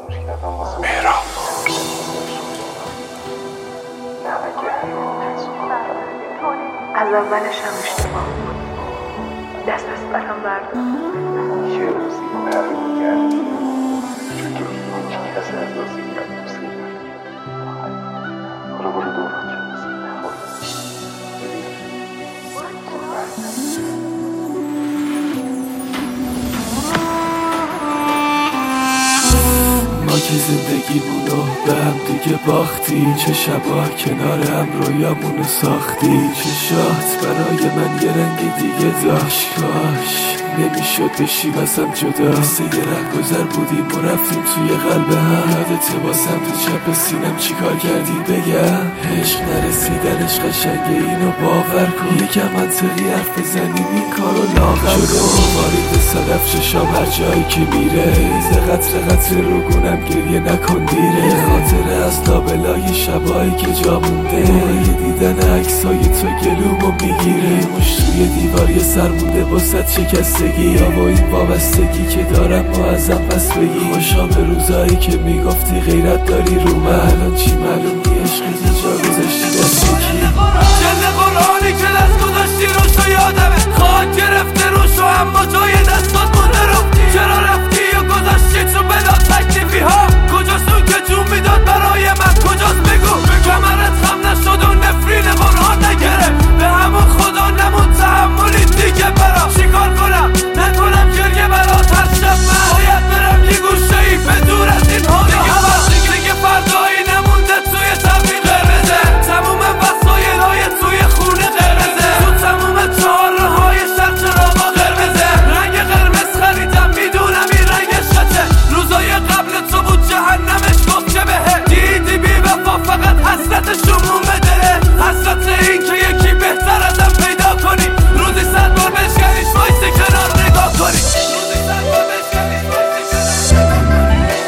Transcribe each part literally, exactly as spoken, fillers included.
مهراب از اولش هم اشتباه بود. دست از برم برداشت. یه روزی برمیگردی چطور کس احساسی کرد دوست کرد. حالا برو دوران چند ما که زندگیمونو به هم دیگه باختیم، چه شبا کنار هم رویامونو ساختیم. چه شات برای من یه رنگ دیگه داشت، کاش نمیشد بشیم از هم جدا. مثل یه رهگذر بودیم و رفتیم توی قلب هم. یادته با سمت چپ سینم چی کار کردی بگم؟ عشق نرسیدنش قشنگه، اینو باور کن. یکم منطقی حرف بزنیم این کارو لاغر کن. وارد صدف چشام هر جایی که میره، ریز قطر قطر رو گونم گریه نکن دیره. خاطره از لابلای شبایی که جا مونده، موقع دیدن عکسای تو گلومو میگیره. مش توی دیوار یه سر مونده واسه شکستگی، یا با این وابستگی که دارم ما ازم پس بگی. خوشا به روزایی که میگفتی غیرت داری رو من، الان چی معلوم نی عشقی جا گذاشتی دست یکی. جل قرآنی که دست گذاشتی روشو یادمه، خواهد گرفته روشو اما جای دستات مونده رو. چرا رفتی و گذاشتی تو بلا تکلیفی ها؟ کجاست اون که جون میداد برای من؟ کجاست بگو کمرت خم نشد و نفرین قرآن نگرفت به همون خدا نمون تحملی دیگه برا. چیکار کنم نکنم گریه برات هر شب من باید برم یه گوشه ای به دور از این ها. دیگه فردا دیگه فردایی نمونده توی تبین قرمزه، تموم وسایل های توی خونه قرمزه، تو تموم چهاره های شهر چراغا قرمزه. رنگ قرمز خریدم میدونم این رنگش خطه، روزای قبل تو بود جهنمش گفت که بهه. دیدی بی وفا فقط حسرتشون مون بدره، حسرت این که یکی بهتر ازم پیدا کنی. روزی صد بار بشکنیش وایسه کنار نگاه کنی. روزی صد بار بشکنیش وایسه کنار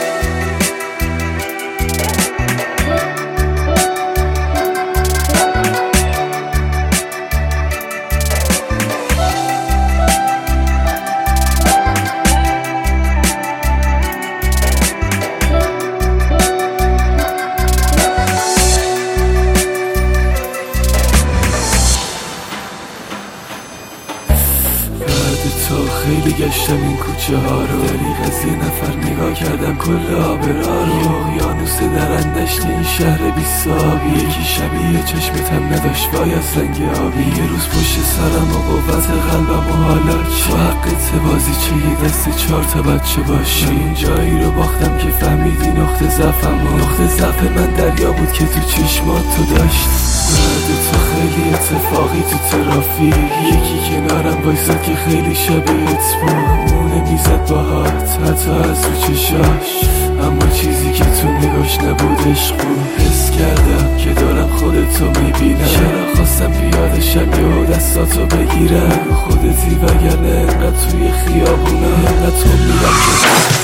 تو خیلی گشتم این کوچه ها رو، دریغ از یه نفر نگاه کردم کل آبرا رو. اقیانوس درندشت این شهر بی صابی، یکی شبیه چشمتم نداشت وای از رنگ آبی. یه روز پشت سرم و قوت قلبم و حالا چه حقت بازی چه یه دست چهار تا بچه باشی. این جایی رو باختم که فهمیدی نقطه ضعفم و نقطه ضعف من دریا بود که تو چشمات تو داشت. بعد تو خیلی اتفاقی تو ترافیک، یکی کنارم وایساد که خیلی شبیهت بود. مونه میزد باهات حتی از رو چشاش، اما چیزی که تو نگاش نبود عشق بود. حس کردم که دارم خودتو میبینم، چرا خواستم پیادشم یا دستاتو بگیرم. خودتی وگرنه انقدر توی خیابونم انقدر تو میرم که